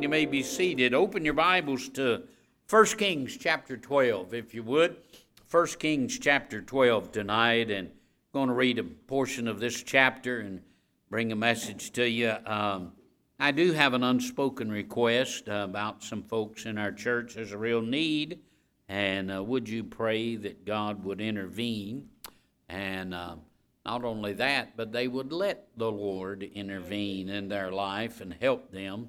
You may be seated. Open your Bibles to 1 Kings chapter 12, if you would. 1 Kings chapter 12 tonight, and I'm going to read a portion of this chapter and bring a message to you. I do have an unspoken request about some folks in our church. There's a real need, and would you pray that God would intervene? And not only that, but they would let the Lord intervene in their life and help them.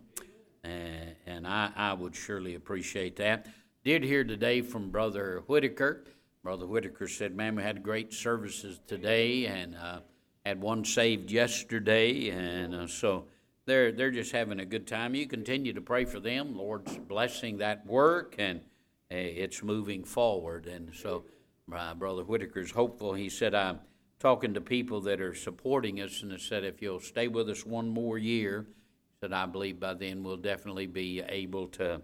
And I would surely appreciate that. Did hear today from Brother Whitaker. Brother Whitaker said, man, we had great services today and had one saved yesterday. And so they're just having a good time. You continue to pray for them. Lord's blessing that work, and it's moving forward. And so Brother Whitaker's hopeful. He said, I'm talking to people that are supporting us, and they said, if you'll stay with us one more year, that I believe by then we'll definitely be able to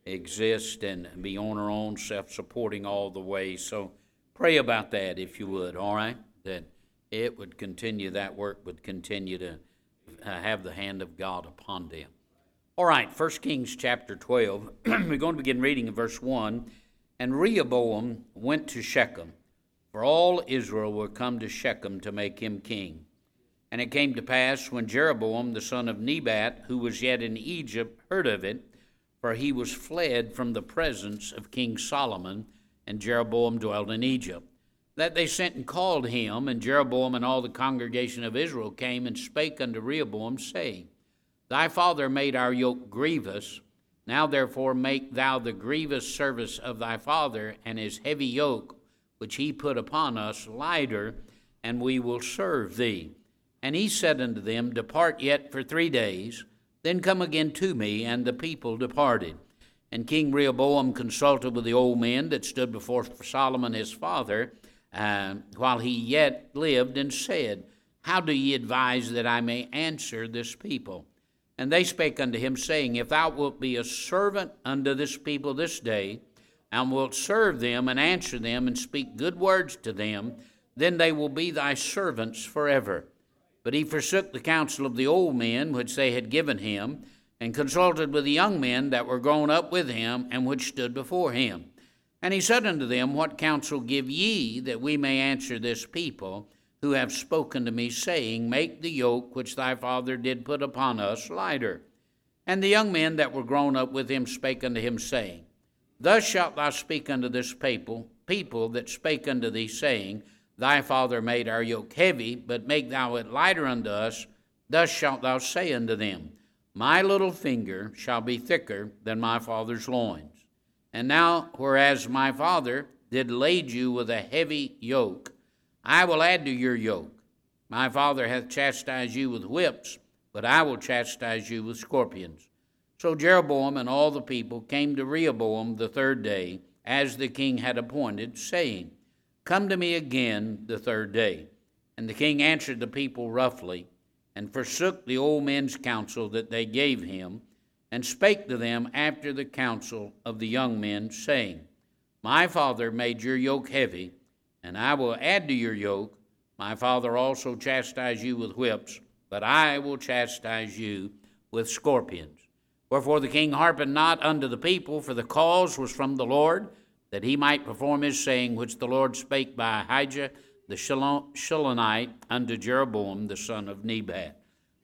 exist and be on our own, self-supporting all the way. So pray about that, if you would, all right? That it would continue, that work would continue to have the hand of God upon them. All right, 1 Kings chapter 12. We're going to begin reading in verse 1. And Rehoboam went to Shechem, for all Israel were come to Shechem to make him king. And it came to pass, when Jeroboam the son of Nebat, who was yet in Egypt, heard of it, for he was fled from the presence of King Solomon, and Jeroboam dwelt in Egypt, that they sent and called him, and Jeroboam and all the congregation of Israel came and spake unto Rehoboam, saying, Thy father made our yoke grievous. Now therefore make thou the grievous service of thy father, and his heavy yoke, which he put upon us, lighter, and we will serve thee. And he said unto them, Depart yet for 3 days, then come again to me. And the people departed. And King Rehoboam consulted with the old men that stood before Solomon his father, while he yet lived, and said, How do ye advise that I may answer this people? And they spake unto him, saying, If thou wilt be a servant unto this people this day, and wilt serve them, and answer them, and speak good words to them, then they will be thy servants forever. But he forsook the counsel of the old men which they had given him, and consulted with the young men that were grown up with him, and which stood before him. And he said unto them, What counsel give ye, that we may answer this people, who have spoken to me, saying, Make the yoke which thy father did put upon us lighter? And the young men that were grown up with him spake unto him, saying, Thus shalt thou speak unto this people that spake unto thee, saying, Thy father made our yoke heavy, but make thou it lighter unto us. Thus shalt thou say unto them, My little finger shall be thicker than my father's loins. And now, whereas my father did lade you with a heavy yoke, I will add to your yoke. My father hath chastised you with whips, but I will chastise you with scorpions. So Jeroboam and all the people came to Rehoboam the 3rd day, as the king had appointed, saying, Come to me again the 3rd day. And the king answered the people roughly, and forsook the old men's counsel that they gave him, and spake to them after the counsel of the young men, saying, My father made your yoke heavy, and I will add to your yoke. My father also chastised you with whips, but I will chastise you with scorpions. Wherefore the king hearkened not unto the people, for the cause was from the Lord, that he might perform his saying, which the Lord spake by Ahijah the Shilonite unto Jeroboam the son of Nebat.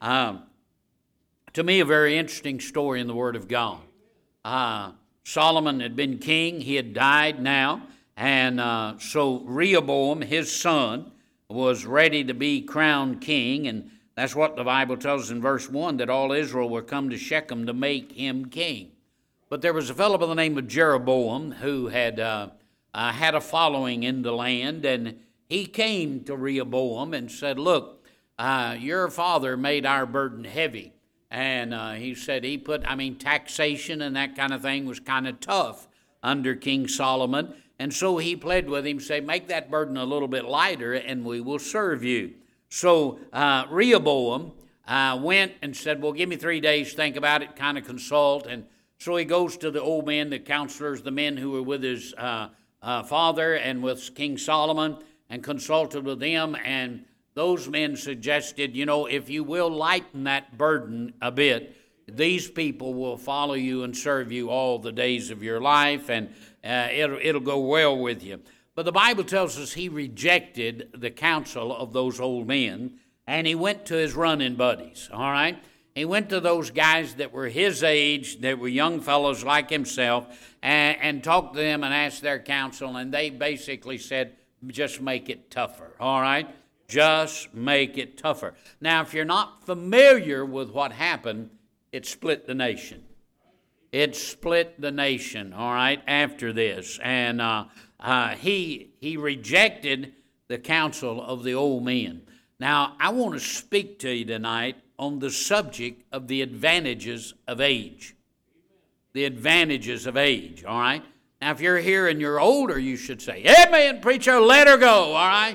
To me, a very interesting story in the Word of God. Solomon had been king. He had died now. And so Rehoboam, his son, was ready to be crowned king. And that's what the Bible tells us in verse 1, that all Israel were come to Shechem to make him king. But there was a fellow by the name of Jeroboam who had had a following in the land, and he came to Rehoboam and said, Look, your father made our burden heavy. And he said taxation and that kind of thing was kind of tough under King Solomon. And so he pled with him, say, make that burden a little bit lighter and we will serve you. So Rehoboam went and said, well, give me 3 days to think about it, kind of consult. And so he goes to the old men, the counselors, the men who were with his father and with King Solomon, and consulted with them. And those men suggested, if you will lighten that burden a bit, These people will follow you and serve you all the days of your life, and it'll go well with you. But the Bible tells us he rejected the counsel of those old men, and he went to his running buddies, all right? He went to those guys that were his age, that were young fellows like himself, and talked to them and asked their counsel, and they basically said, just make it tougher, all right? Just make it tougher. Now, if you're not familiar with what happened, it split the nation. It split the nation, all right, after this. And he rejected the counsel of the old men. Now, I want to speak to you tonight on the subject of the advantages of age. The advantages of age, all right? Now, if you're here and you're older, you should say, amen, preacher, let her go, all right?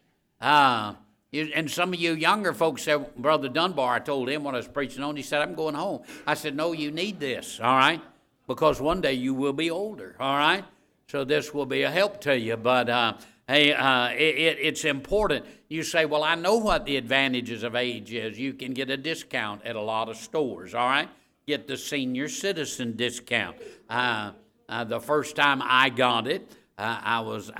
And some of you younger folks said, Brother Dunbar, I told him when I was preaching on, he said, I'm going home. I said, no, you need this, all right? Because one day you will be older, all right? So this will be a help to you. But, it's important. You say, well, I know what the advantages of age is. You can get a discount at a lot of stores, all right? Get the senior citizen discount. The first time I got it, I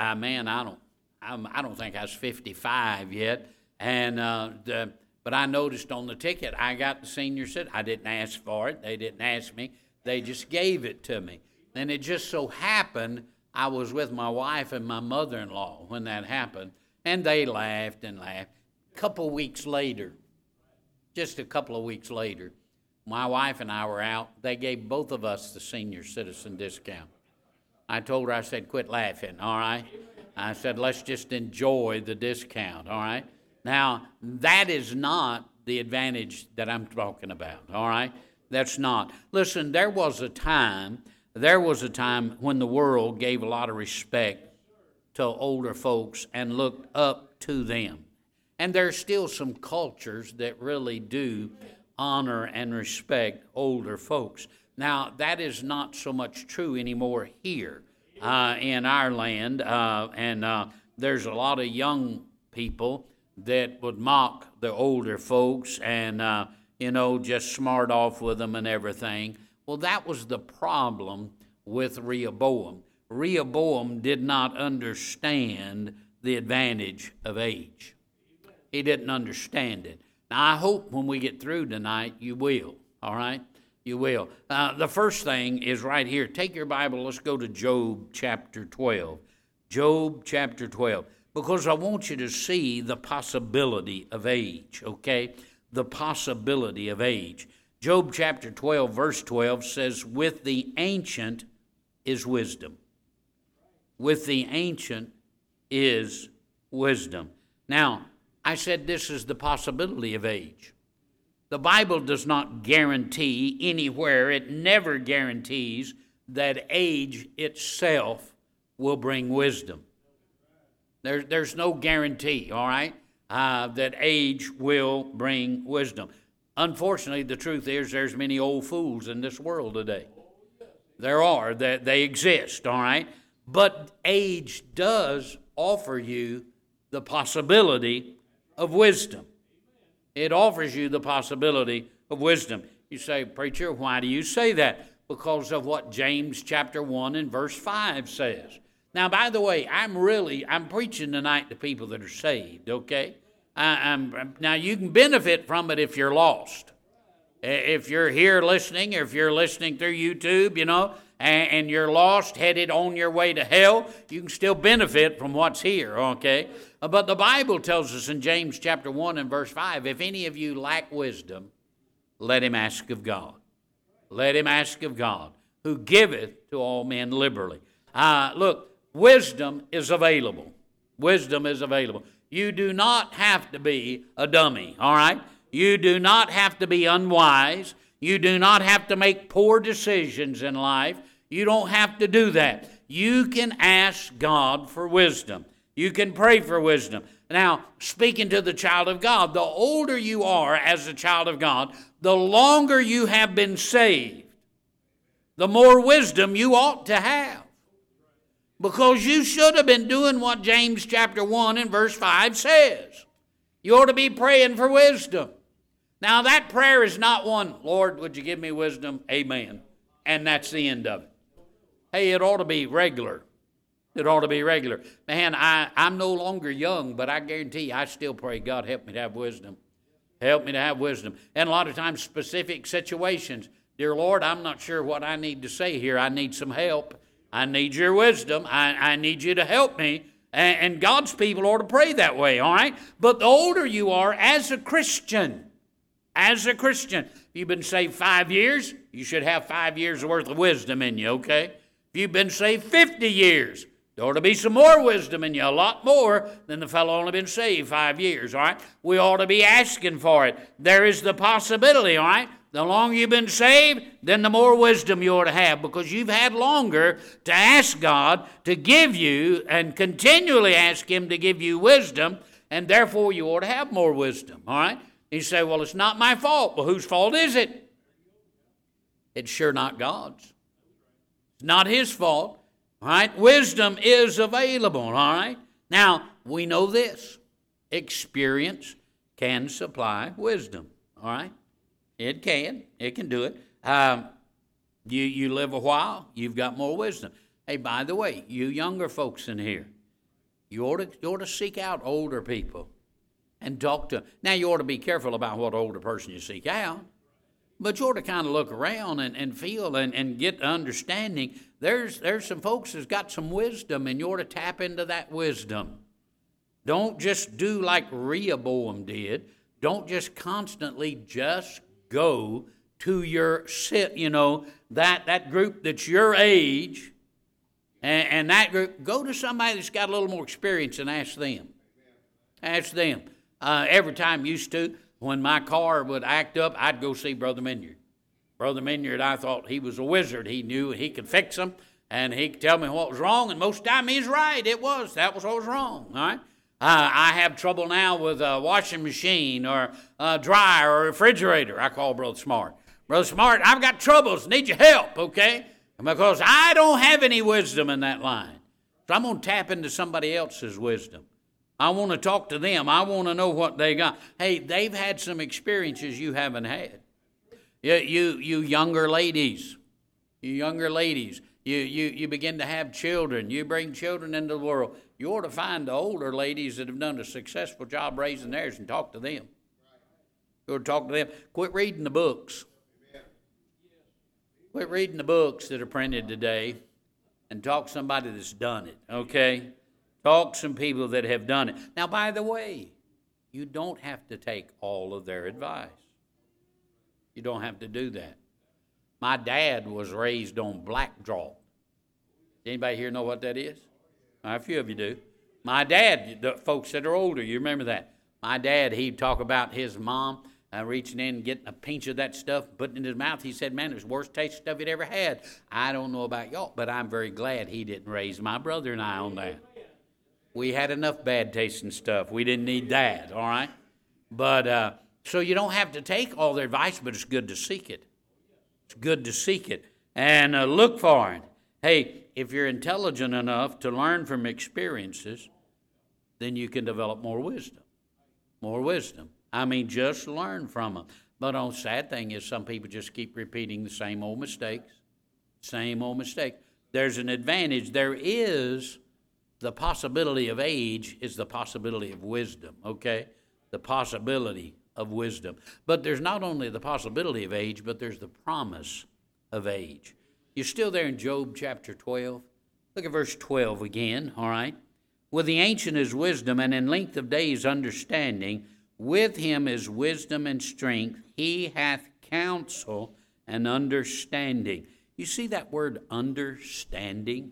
don't think I was 55 yet. But I noticed on the ticket, I got the senior citizen. I didn't ask for it. They didn't ask me. They just gave it to me. And it just so happened I was with my wife and my mother-in-law when that happened. And they laughed and laughed. Just a couple of weeks later, my wife and I were out. They gave both of us the senior citizen discount. I told her, I said, quit laughing, all right? I said, let's just enjoy the discount, all right? Now, that is not the advantage that I'm talking about, all right? That's not. Listen, there was a time when the world gave a lot of respect to older folks and looked up to them. And there's still some cultures that really do honor and respect older folks. Now, that is not so much true anymore here in our land, and there's a lot of young people that would mock the older folks and, just smart off with them and everything. Well, that was the problem with Rehoboam. Rehoboam did not understand the advantage of age. He didn't understand it. Now, I hope when we get through tonight, you will, all right? You will. The first thing is right here. Take your Bible. Let's go to Job chapter 12. Job chapter 12. Because I want you to see the possibility of age, okay? The possibility of age. Job chapter 12, verse 12 says, with the ancient is wisdom. With the ancient is wisdom. Now, I said this is the possibility of age. The Bible does not guarantee anywhere, it never guarantees that age itself will bring wisdom. There's no guarantee, all right, that age will bring wisdom. Unfortunately, the truth is there's many old fools in this world today. There are, they exist, all right? But age does offer you the possibility of wisdom. It offers you the possibility of wisdom. You say, preacher, why do you say that? Because of what James chapter 1 and verse 5 says. Now, by the way, I'm preaching tonight to people that are saved, okay? Now, you can benefit from it if you're lost. If you're here listening, or if you're listening through YouTube, and you're lost, headed on your way to hell, you can still benefit from what's here, okay? But the Bible tells us in James chapter 1 and verse 5, if any of you lack wisdom, let him ask of God. Let him ask of God, who giveth to all men liberally. Look, wisdom is available. Wisdom is available. You do not have to be a dummy, all right? You do not have to be unwise. You do not have to make poor decisions in life. You don't have to do that. You can ask God for wisdom. You can pray for wisdom. Now, speaking to the child of God, the older you are as a child of God, the longer you have been saved, the more wisdom you ought to have. Because you should have been doing what James chapter 1 and verse 5 says. You ought to be praying for wisdom. Now that prayer is not one, Lord, would you give me wisdom? Amen. And that's the end of it. Hey, it ought to be regular. It ought to be regular. Man, I'm no longer young, but I guarantee you, I still pray, God, help me to have wisdom. Help me to have wisdom. And a lot of times, specific situations. Dear Lord, I'm not sure what I need to say here. I need some help. I need your wisdom. I need you to help me. And God's people ought to pray that way, all right? But the older you are as a Christian, if you've been saved 5 years, you should have 5 years worth of wisdom in you, okay? If you've been saved 50 years, there ought to be some more wisdom in you, a lot more than the fellow only been saved 5 years, all right? We ought to be asking for it. There is the possibility, all right? The longer you've been saved, then the more wisdom you ought to have, because you've had longer to ask God to give you and continually ask Him to give you wisdom, and therefore you ought to have more wisdom, all right? You say, well, it's not my fault. Well, whose fault is it? It's sure not God's. It's not His fault. All right, wisdom is available, all right? Now, we know this. Experience can supply wisdom, all right? It can. It can do it. You live a while, you've got more wisdom. Hey, by the way, you younger folks in here, you ought to seek out older people and talk to them. Now, you ought to be careful about what older person you seek out. But you ought to kind of look around and feel and get understanding. There's some folks that's got some wisdom, and you ought to tap into that wisdom. Don't just do like Rehoboam did. Don't just constantly just go to your that group that's your age, and that group. Go to somebody that's got a little more experience and ask them. Ask them. Every time used to. When my car would act up, I'd go see Brother Minyard. Brother Minyard, I thought he was a wizard. He knew he could fix them, and he could tell me what was wrong, and most of the time he's right. That was what was wrong, all right? I have trouble now with a washing machine or a dryer or a refrigerator. I call Brother Smart. Brother Smart, I've got troubles. Need your help, okay? Because I don't have any wisdom in that line. So I'm going to tap into somebody else's wisdom. I want to talk to them. I want to know what they got. Hey, they've had some experiences you haven't had. You younger ladies, you begin to have children. You bring children into the world. You ought to find the older ladies that have done a successful job raising theirs and talk to them. You ought to talk to them. Quit reading the books. Quit reading the books that are printed today and talk to somebody that's done it, okay? Talk to some people that have done it. Now, by the way, you don't have to take all of their advice. You don't have to do that. My dad was raised on black draw. Anybody here know what that is? A few of you do. My dad, the folks that are older, you remember that. My dad, he'd talk about his mom reaching in and getting a pinch of that stuff, putting it in his mouth. He said, man, it was the worst taste stuff he'd ever had. I don't know about y'all, but I'm very glad he didn't raise my brother and I on that. We had enough bad tasting stuff. We didn't need that, all right? But so you don't have to take all their advice, but it's good to seek it. It's good to seek it and look for it. Hey, if you're intelligent enough to learn from experiences, then you can develop more wisdom. More wisdom. I mean, just learn from them. But the sad thing is some people just keep repeating the same old mistakes. Same old mistake. There's an advantage. There is the possibility of age is the possibility of wisdom, okay? The possibility of wisdom. But there's not only the possibility of age, but there's the promise of age. You're still there in Job chapter 12? Look at verse 12 again, all right? With the ancient is wisdom, and in length of days understanding. With him is wisdom and strength. He hath counsel and understanding. You see that word understanding?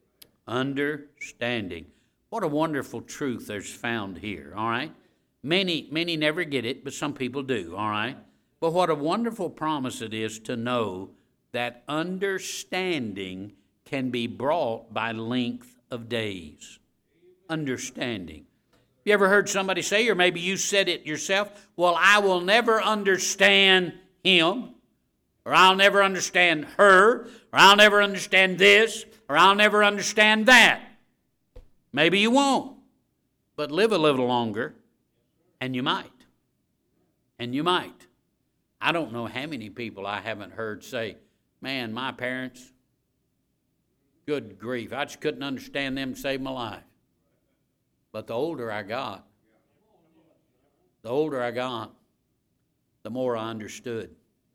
Understanding. What a wonderful truth there's found here, all right? Many never get it, but some people do, all right? But what a wonderful promise it is to know that understanding can be brought by length of days. Understanding. You ever heard somebody say, or maybe you said it yourself, well, I will never understand him, or I'll never understand her, or I'll never understand this, or I'll never understand that. Maybe you won't, but live a little longer, and you might. And you might. I don't know how many people I haven't heard say, man, my parents, good grief, I just couldn't understand them to save my life. But the older I got, the more I understood.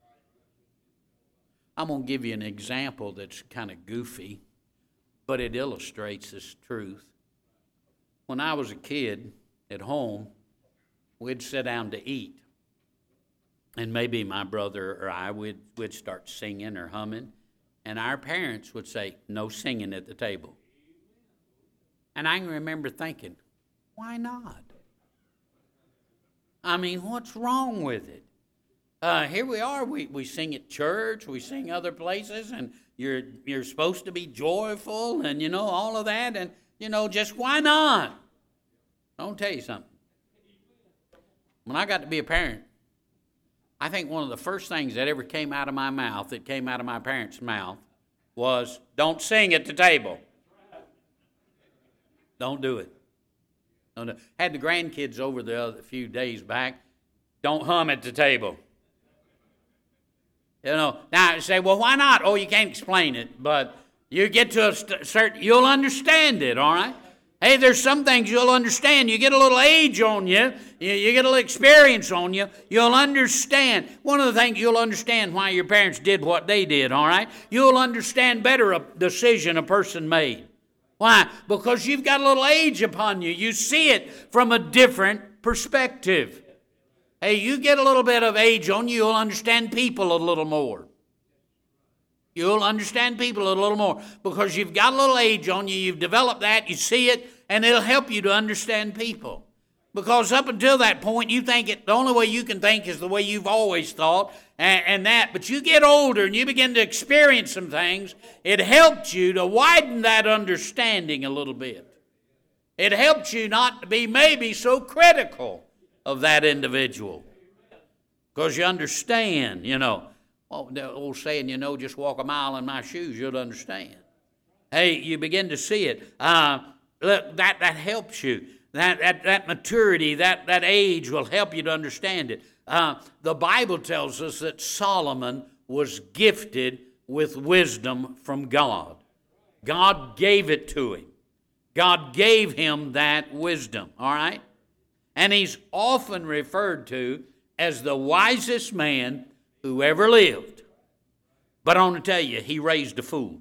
I'm going to give you an example that's kind of goofy, but it illustrates this truth. When I was a kid at home, we'd sit down to eat. And maybe my brother or I would start singing or humming. And our parents would say, no singing at the table. And I can remember thinking, why not? I mean, what's wrong with it? Here we are, we sing at church, we sing other places, and you're supposed to be joyful and, all of that. And, just why not? I'll tell you something. When I got to be a parent, I think one of the first things that ever came out of my mouth, that came out of my parents' mouth, was, don't sing at the table. Don't do it. Had the grandkids over the other few days back, don't hum at the table. Now you say, well, why not? Oh, you can't explain it, but you get to a certain, you'll understand it, all right? Hey, there's some things you'll understand. You get a little age on you, you get a little experience on you, you'll understand. One of the things you'll understand why your parents did what they did, all right? You'll understand better a decision a person made. Why? Because you've got a little age upon you. You see it from a different perspective. Hey, you get a little bit of age on you, you'll understand people a little more. You'll understand people a little more because you've got a little age on you, you've developed that, you see it, and it'll help you to understand people. Because up until that point, you think the only way you can think is the way you've always thought, and that. But you get older and you begin to experience some things. It helps you to widen that understanding a little bit. It helps you not to be maybe so critical of that individual. Because you understand, well, the old saying, just walk a mile in my shoes, you'll understand. Hey, you begin to see it. Look, that helps you. That maturity, that age will help you to understand it. The Bible tells us that Solomon was gifted with wisdom from God. God gave it to him. God gave him that wisdom, all right? And he's often referred to as the wisest man who ever lived. But I want to tell you, he raised a fool.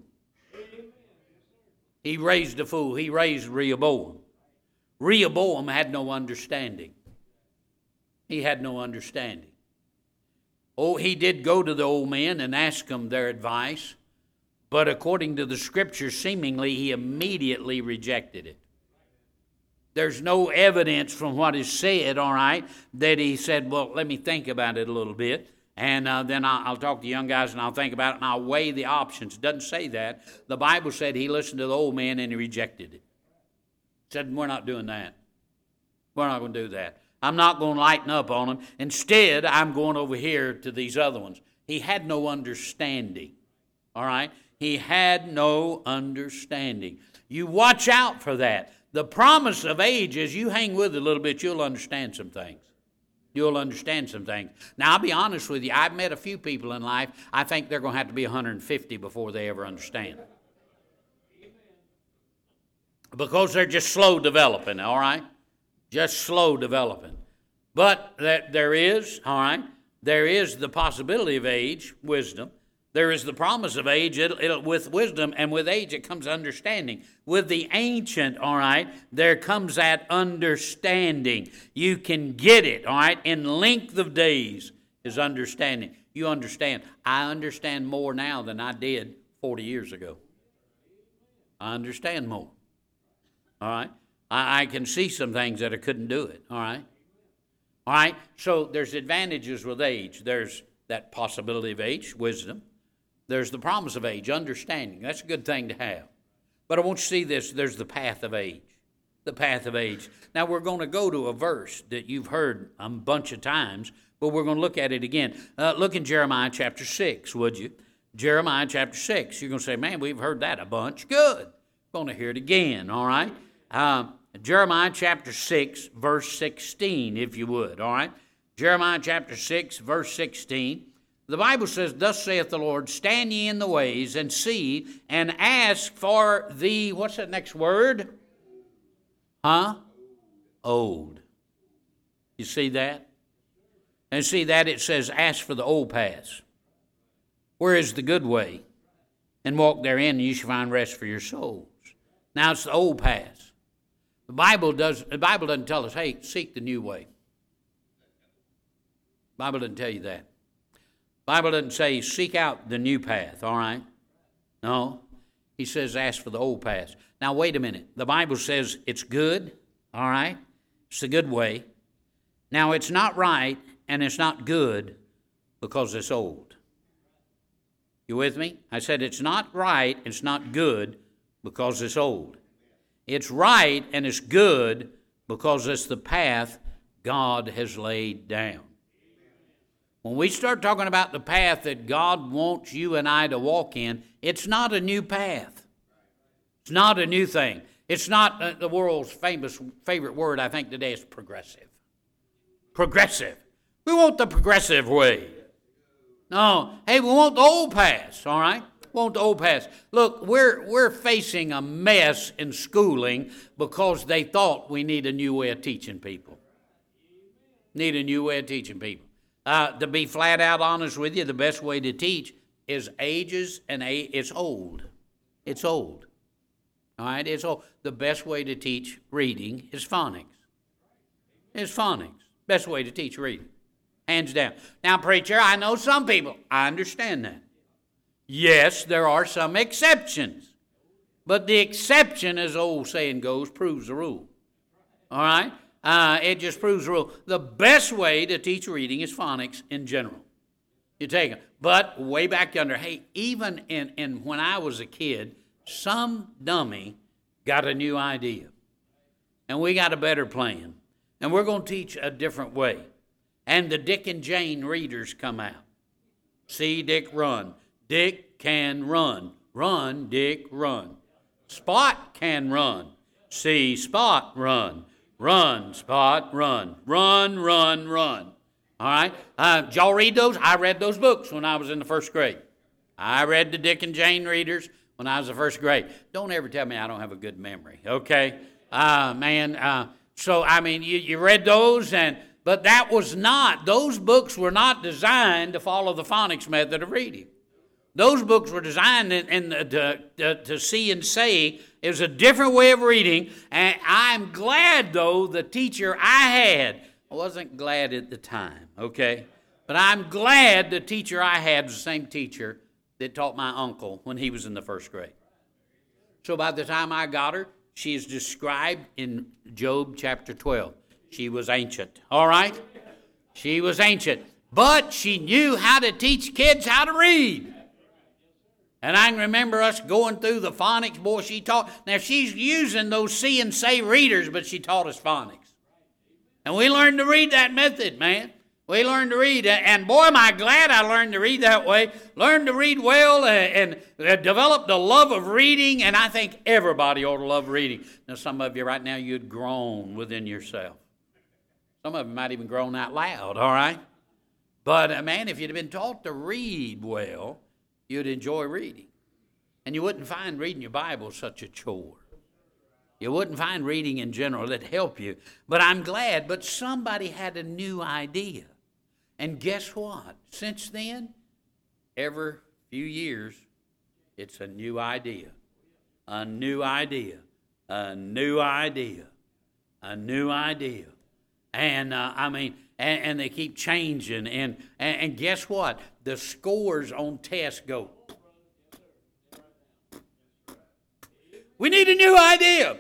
He raised a fool. He raised Rehoboam. Rehoboam had no understanding. He had no understanding. Oh, he did go to the old men and ask them their advice, but according to the Scripture, seemingly he immediately rejected it. There's no evidence from what is said, all right, that he said, well, let me think about it a little bit, and then I'll talk to young guys and I'll think about it and I'll weigh the options. It doesn't say that. The Bible said he listened to the old man and he rejected it. Said, we're not doing that. We're not going to do that. I'm not going to lighten up on them. Instead, I'm going over here to these other ones. He had no understanding, all right? He had no understanding. You watch out for that. The promise of age is you hang with it a little bit, you'll understand some things. You'll understand some things. Now, I'll be honest with you. I've met a few people in life, I think they're going to have to be 150 before they ever understand. Because they're just slow developing, all right? Just slow developing. But there is, all right, there is the possibility of age, wisdom. There is the promise of age. With wisdom and with age, it comes understanding. With the ancient, all right, there comes that understanding. You can get it, all right, in length of days is understanding. You understand. I understand more now than I did 40 years ago. I understand more. All right? I can see some things that I couldn't do it. All right? All right? So there's advantages with age. There's that possibility of age, wisdom. There's the promise of age, understanding. That's a good thing to have. But I want you to see this. There's the path of age. The path of age. Now we're going to go to a verse that you've heard a bunch of times, but we're going to look at it again. Look in Jeremiah chapter 6, would you? Jeremiah chapter 6. You're going to say, man, we've heard that a bunch. Good. Going to hear it again, all right? Jeremiah chapter 6, verse 16, if you would, all right? Jeremiah chapter 6, verse 16. The Bible says, thus saith the Lord, stand ye in the ways and see and ask for the, what's that next word? Old. You see that? And see that it says, ask for the old paths. Where is the good way? And walk therein, and you shall find rest for your souls. Now it's the old paths. The Bible doesn't tell us, hey, seek the new way. The Bible doesn't tell you that. The Bible doesn't say seek out the new path, all right? No. He says ask for the old paths. Now wait a minute. The Bible says it's good, all right? It's the good way. Now it's not right and it's not good because it's old. You with me? I said it's not right, it's not good because it's old. It's right and it's good because it's the path God has laid down. When we start talking about the path that God wants you and I to walk in, it's not a new path. It's not a new thing. It's not the world's favorite word, I think, today is progressive. Progressive. We want the progressive way. No, hey, we want the old paths, all right? We want the old paths. Look, we're facing a mess in schooling because they thought we need a new way of teaching people. Need a new way of teaching people. To be flat out honest with you, the best way to teach is ages and it's old. It's old. All right, it's old. The best way to teach reading is phonics. It's phonics. Best way to teach reading. Hands down. Now, preacher, I know some people. I understand that. Yes, there are some exceptions. But the exception, as the old saying goes, proves the rule. All right? It just proves the rule. The best way to teach reading is phonics in general. You take them. But way back yonder, hey, even in when I was a kid, some dummy got a new idea. And we got a better plan. And we're going to teach a different way. And the Dick and Jane readers come out. See Dick run. Dick can run. Run, Dick, run. Spot can run. See Spot run. Run, Spot, run. Run, run, run. All right? Did y'all read those? I read those books when I was in the first grade. I read the Dick and Jane readers when I was in the first grade. Don't ever tell me I don't have a good memory, okay? So, I mean, you read those, but that was not, those books were not designed to follow the phonics method of reading. Those books were designed to see and say. It was a different way of reading, and I'm glad, though, the teacher I had, I wasn't glad at the time, okay? But I'm glad the teacher I had was the same teacher that taught my uncle when he was in the first grade. So by the time I got her, she is described in Job chapter 12. She was ancient, all right? She was ancient, but she knew how to teach kids how to read. And I can remember us going through the phonics. Boy, she taught. Now, she's using those see and say readers, but she taught us phonics. And we learned to read that method, man. We learned to read. And boy, am I glad I learned to read that way. Learned to read well and developed a love of reading. And I think everybody ought to love reading. Now, some of you right now, you'd groan within yourself. Some of you might even groan out loud, all right? But, man, if you'd have been taught to read well, you'd enjoy reading. And you wouldn't find reading your Bible such a chore. You wouldn't find reading in general that'd help you. But I'm glad, but somebody had a new idea. And guess what? Since then, every few years, it's a new idea. A new idea. A new idea. A new idea. And, and they keep changing. And guess what? The scores on tests go. We need a new idea.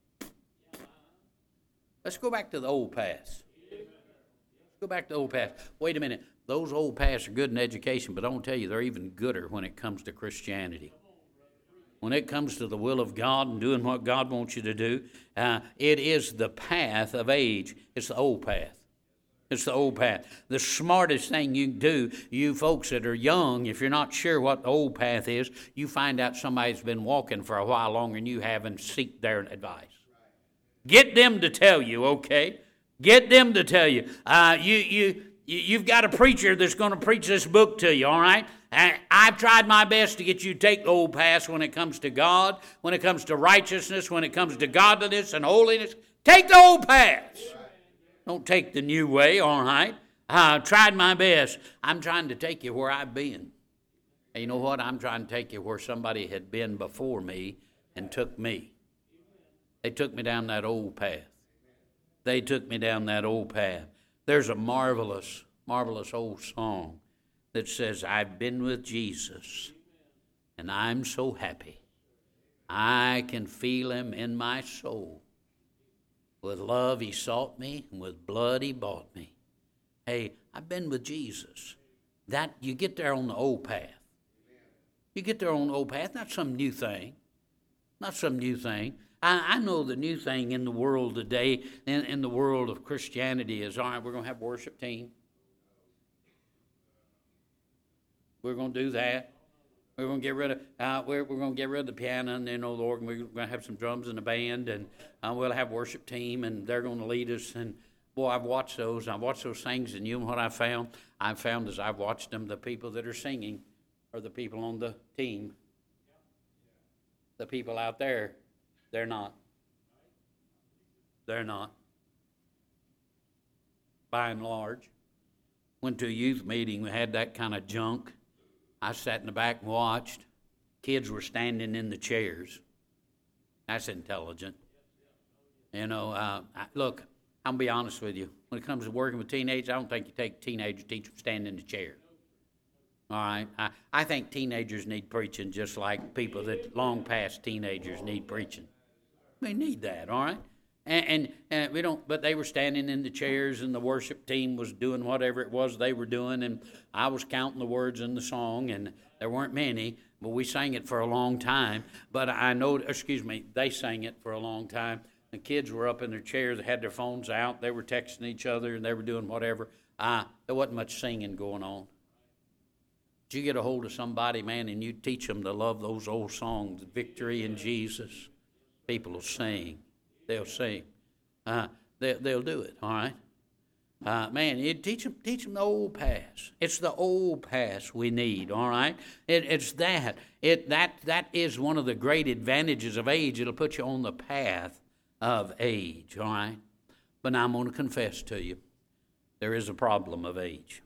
Let's go back to the old paths. Go back to the old paths. Wait a minute. Those old paths are good in education, but I want to tell you, they're even gooder when it comes to Christianity. When it comes to the will of God and doing what God wants you to do, it is the path of age. It's the old path. It's the old path. The smartest thing you can do, you folks that are young, if you're not sure what the old path is, you find out somebody's been walking for a while longer than you have and seek their advice. Get them to tell you, okay? Get them to tell you. You've got a preacher that's going to preach this book to you, all right? And I've tried my best to get you to take the old path when it comes to God, when it comes to righteousness, when it comes to godliness and holiness. Take the old paths. Don't take the new way, all right? I've tried my best. I'm trying to take you where I've been. And you know what? I'm trying to take you where somebody had been before me and took me. They took me down that old path. They took me down that old path. There's a marvelous, marvelous old song that says, I've been with Jesus, and I'm so happy. I can feel him in my soul. With love he sought me, and with blood he bought me. Hey, I've been with Jesus. That you get there on the old path. You get there on the old path, not some new thing. Not some new thing. I know the new thing in the world today, in the world of Christianity, is, all right, we're going to have a worship team. We're going to do that. We're going to get rid of we're going to get rid of the piano and then the organ. We're going to have some drums and a band, and we'll have a worship team, and they're going to lead us. And boy, I've watched those. I've watched those things, and you know what I found? I found as I've watched them, the people that are singing are the people on the team. The people out there, they're not. They're not. By and large. Went to a youth meeting. We had that kind of junk. I sat in the back and watched. Kids were standing in the chairs. That's intelligent. You know, look, I'm going to be honest with you. When it comes to working with teenagers, I don't think you take teenagers, teach them to stand in the chair. All right? I think teenagers need preaching just like people that long past teenagers need preaching. They need that, all right? And we don't, but they were standing in the chairs, and the worship team was doing whatever it was they were doing, and I was counting the words in the song, and there weren't many, but we sang it for a long time. But I know, they sang it for a long time. The kids were up in their chairs, they had their phones out, they were texting each other, and they were doing whatever. There wasn't much singing going on. But you get a hold of somebody, man, and you teach them to love those old songs, Victory in Jesus. People will sing. They'll sing. They'll do it, all right? Man, you teach them the old paths. It's the old paths we need, all right? It's that. That is one of the great advantages of age. It'll put you on the path of age, all right? But now I'm going to confess to you, there is a problem of age.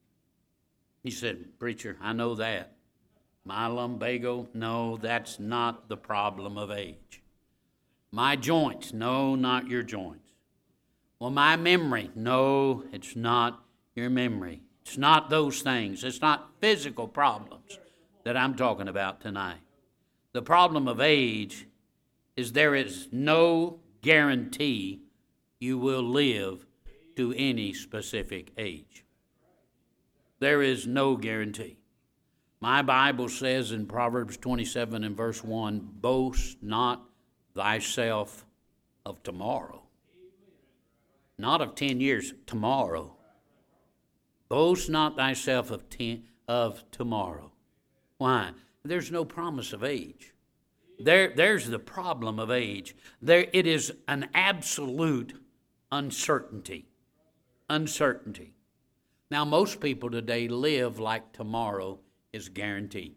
He said, preacher, I know that. My lumbago, no, that's not the problem of age. My joints, no, not your joints. Well, my memory, no, it's not your memory. It's not those things. It's not physical problems that I'm talking about tonight. The problem of age is there is no guarantee you will live to any specific age. There is no guarantee. My Bible says in Proverbs 27 and verse 1, boast not thyself of tomorrow. Not of 10 years, tomorrow. Boast not thyself of tomorrow. Why? There's no promise of age. There's the problem of age. It is an absolute uncertainty. Uncertainty. Now, most people today live like tomorrow is guaranteed.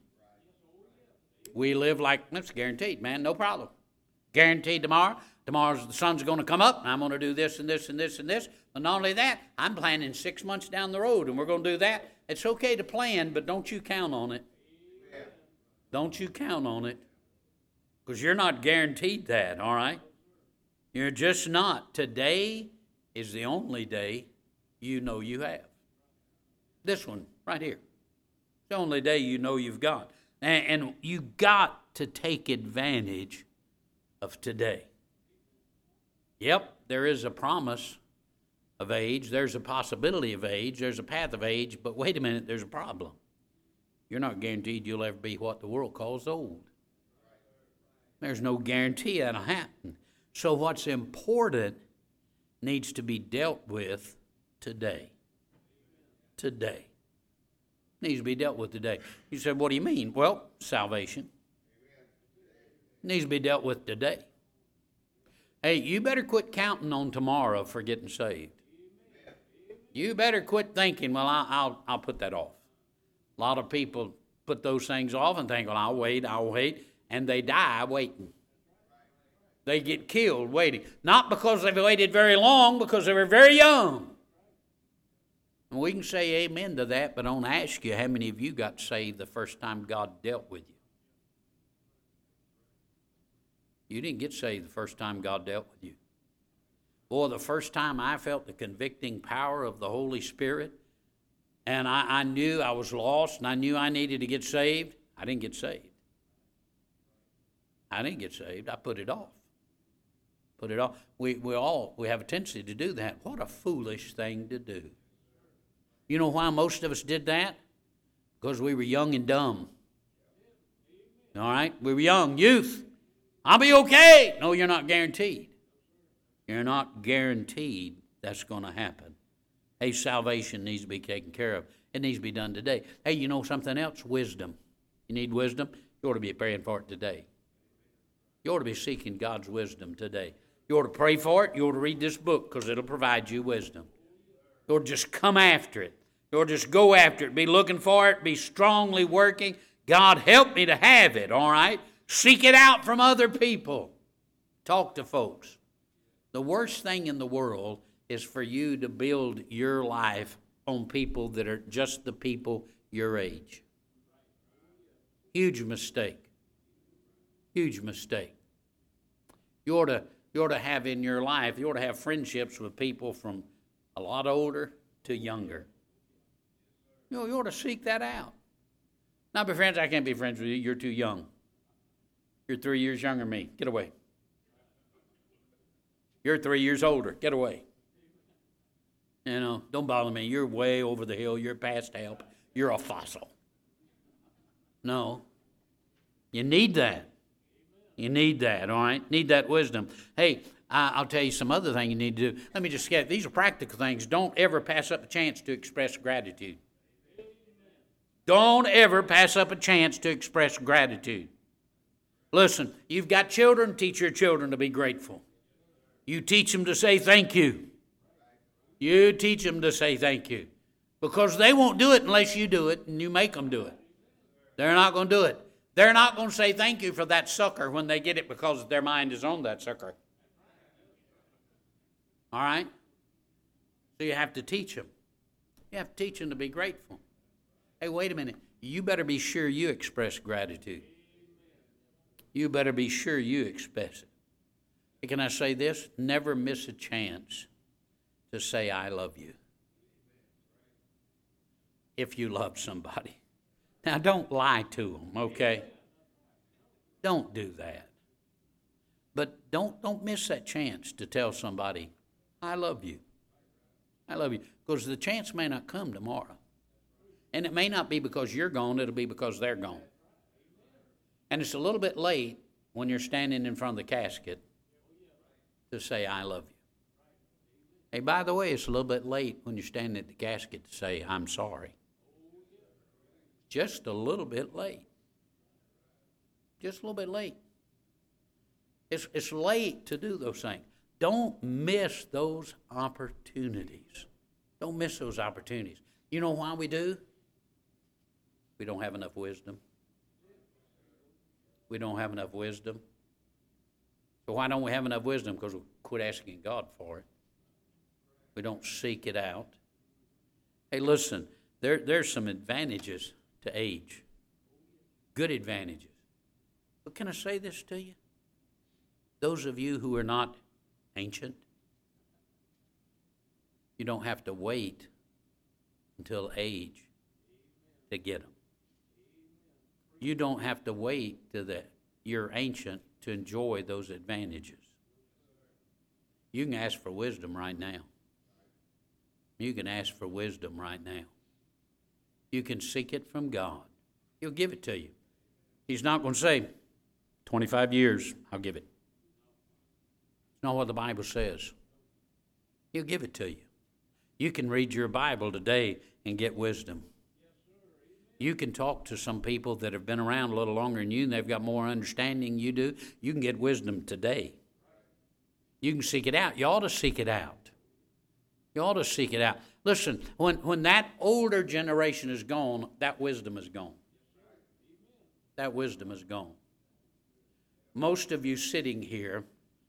We live like, that's guaranteed, man, no problem. Guaranteed tomorrow. Tomorrow's the sun's going to come up, and I'm going to do this and this and this and this. But not only that, I'm planning 6 months down the road, and we're going to do that. It's okay to plan, but don't you count on it. Don't you count on it. Because you're not guaranteed that, all right? You're just not. Today is the only day you know you have. This one right here. It's the only day you know you've got. And you got to take advantage of today. Yep, there is a promise of age. There's a possibility of age. There's a path of age. But wait a minute, there's a problem. You're not guaranteed you'll ever be what the world calls old. There's no guarantee that'll happen. So what's important needs to be dealt with today. Today. Needs to be dealt with today. You said, what do you mean? Well, salvation. Needs to be dealt with today. Hey, you better quit counting on tomorrow for getting saved. You better quit thinking, well, I'll put that off. A lot of people put those things off and think, well, I'll wait, and they die waiting. They get killed waiting. Not because they've waited very long, because they were very young. And we can say amen to that, but I want to ask you, how many of you got saved the first time God dealt with you? You didn't get saved the first time God dealt with you. Boy, the first time I felt the convicting power of the Holy Spirit, and I knew I was lost, and I knew I needed to get saved, I didn't get saved. I didn't get saved. I put it off. Put it off. We have a tendency to do that. What a foolish thing to do. You know why most of us did that? Because we were young and dumb. All right? We were young, youth. I'll be okay. No, you're not guaranteed. You're not guaranteed that's going to happen. Hey, salvation needs to be taken care of. It needs to be done today. Hey, you know something else? Wisdom. You need wisdom? You ought to be praying for it today. You ought to be seeking God's wisdom today. You ought to pray for it. You ought to read this book because it'll provide you wisdom. You ought to just come after it. You ought to just go after it. Be looking for it. Be strongly working. God, help me to have it, all right? Seek it out from other people. Talk to folks. The worst thing in the world is for you to build your life on people that are just the people your age. Huge mistake. Huge mistake. You ought to have in your life, you ought to have friendships with people from a lot older to younger. You ought to seek that out. Not be friends, I can't be friends with you, you're too young. You're 3 years younger than me, get away. You're 3 years older, get away. You know, don't bother me, you're way over the hill, you're past help, you're a fossil. No, you need that. You need that, all right? Need that wisdom. Hey, I'll tell you some other thing you need to do. Let me just get, these are practical things. Don't ever pass up a chance to express gratitude. Don't ever pass up a chance to express gratitude. Listen, you've got children, teach your children to be grateful. You teach them to say thank you. You teach them to say thank you. Because they won't do it unless you do it and you make them do it. They're not going to do it. They're not going to say thank you for that sucker when they get it because their mind is on that sucker. All right? So you have to teach them. You have to teach them to be grateful. Hey, wait a minute. You better be sure you express gratitude. You better be sure you express it. Hey, can I say this? Never miss a chance to say I love you. If you love somebody. Now, don't lie to them, okay? Don't do that. But don't miss that chance to tell somebody, I love you. I love you. Because the chance may not come tomorrow. And it may not be because you're gone, it'll be because they're gone. And it's a little bit late when you're standing in front of the casket to say, I love you. Hey, by the way, it's a little bit late when you're standing at the casket to say, I'm sorry. Just a little bit late. Just a little bit late. It's late to do those things. Don't miss those opportunities. Don't miss those opportunities. You know why we do? We don't have enough wisdom. We don't have enough wisdom. So why don't we have enough wisdom? Because we quit asking God for it. We don't seek it out. Hey, listen, there's some advantages to age. Good advantages. But can I say this to you? Those of you who are not ancient, you don't have to wait until age to get them. You don't have to wait till you're ancient to enjoy those advantages. You can ask for wisdom right now. You can ask for wisdom right now. You can seek it from God. He'll give it to you. He's not going to say, 25 years, I'll give it. It's not what the Bible says. He'll give it to you. You can read your Bible today and get wisdom. You can talk to some people that have been around a little longer than you and they've got more understanding than you do. You can get wisdom today. You can seek it out. You ought to seek it out. You ought to seek it out. Listen, when that older generation is gone, that wisdom is gone. That wisdom is gone. Most of you sitting here,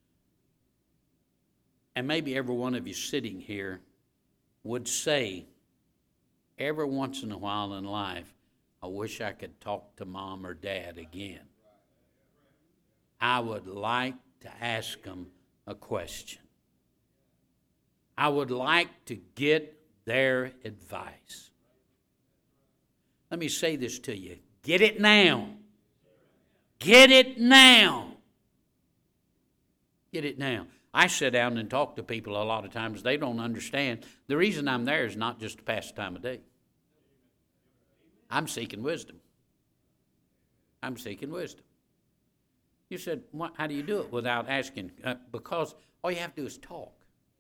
and maybe every one of you sitting here, would say every once in a while in life, I wish I could talk to mom or dad again. I would like to ask them a question. I would like to get their advice. Let me say this to you. Get it now. Get it now. Get it now. I sit down and talk to people a lot of times. They don't understand. The reason I'm there is not just to pass the time of day. I'm seeking wisdom. I'm seeking wisdom. You said, how do you do it without asking? Because all you have to do is talk.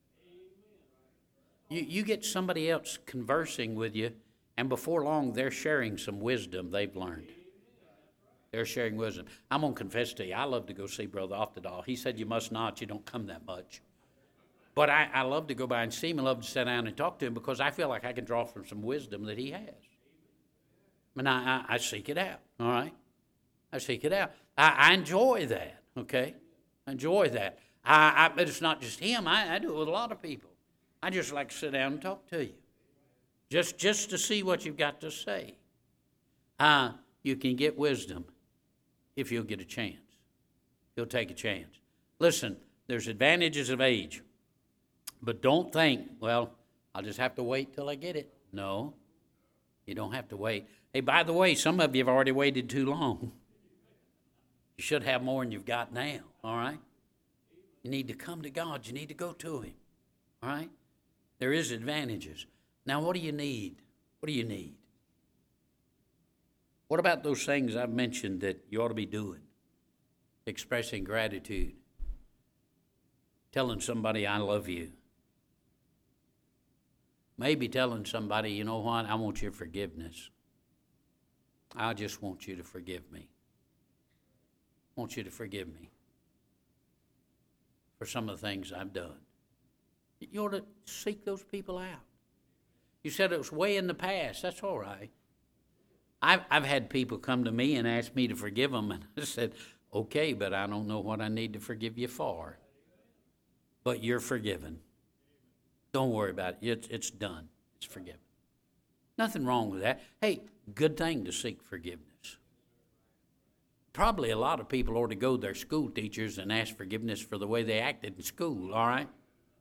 You get somebody else conversing with you, and before long, they're sharing some wisdom they've learned. They're sharing wisdom. I'm going to confess to you, I love to go see Brother Oftedal. He said, you must not. You don't come that much. But I love to go by and see him. I love to sit down and talk to him because I feel like I can draw from some wisdom that he has. And I seek it out, all right? I seek it out. I enjoy that, okay? I enjoy that. But it's not just him. I do it with a lot of people. I just like to sit down and talk to you, just to see what you've got to say. You can get wisdom if you'll get a chance. You'll take a chance. Listen, there's advantages of age, but don't think, well, I'll just have to wait till I get it. No, you don't have to wait. Hey, by the way, some of you have already waited too long. You should have more than you've got now, all right? You need to come to God. You need to go to Him, all right? There is advantages. Now, what do you need? What do you need? What about those things I've mentioned that you ought to be doing? Expressing gratitude. Telling somebody I love you. Maybe telling somebody, you know what, I want your forgiveness. I just want you to forgive me. I want you to forgive me for some of the things I've done. You ought to seek those people out. You said it was way in the past. That's all right. I've had people come to me and ask me to forgive them, and I said, okay, but I don't know what I need to forgive you for. But you're forgiven. Don't worry about it. It's done. It's forgiven. Nothing wrong with that. Hey, good thing to seek forgiveness. Probably a lot of people ought to go to their school teachers and ask forgiveness for the way they acted in school, all right?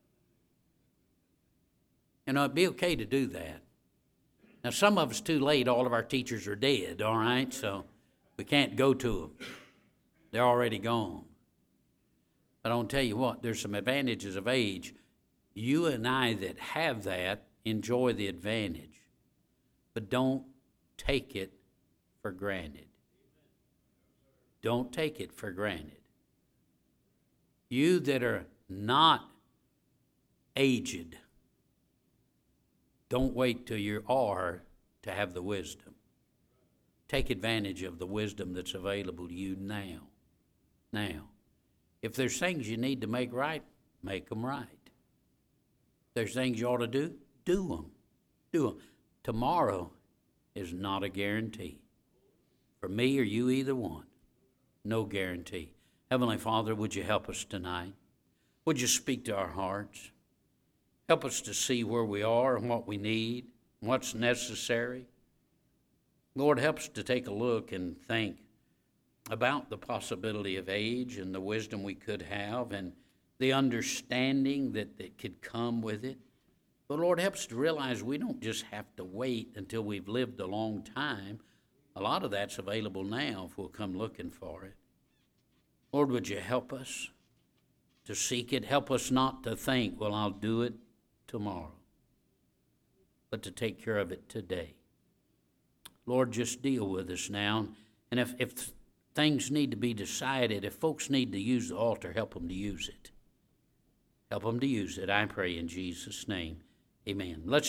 You know, it'd be okay to do that. Now, some of us too late, all of our teachers are dead, all right? So we can't go to them. They're already gone. But I'll tell you what, there's some advantages of age. You and I that have that enjoy the advantage, but don't take it for granted. Don't take it for granted. You that are not aged, don't wait till you are to have the wisdom. Take advantage of the wisdom that's available to you now. Now, if there's things you need to make right, make them right. If there's things you ought to do, do them. Do them. Tomorrow is not a guarantee. For me or you, either one. No guarantee. Heavenly Father, would you help us tonight? Would you speak to our hearts? Help us to see where we are and what we need, what's necessary. Lord, help us to take a look and think about the possibility of age and the wisdom we could have and the understanding that could come with it. But Lord, help us to realize we don't just have to wait until we've lived a long time. A lot of that's available now if we'll come looking for it. Lord, would you help us to seek it? Help us not to think, well, I'll do it tomorrow, but to take care of it today. Lord, just deal with us now. And if things need to be decided, if folks need to use the altar, help them to use it. Help them to use it, I pray in Jesus' name. Amen. Let's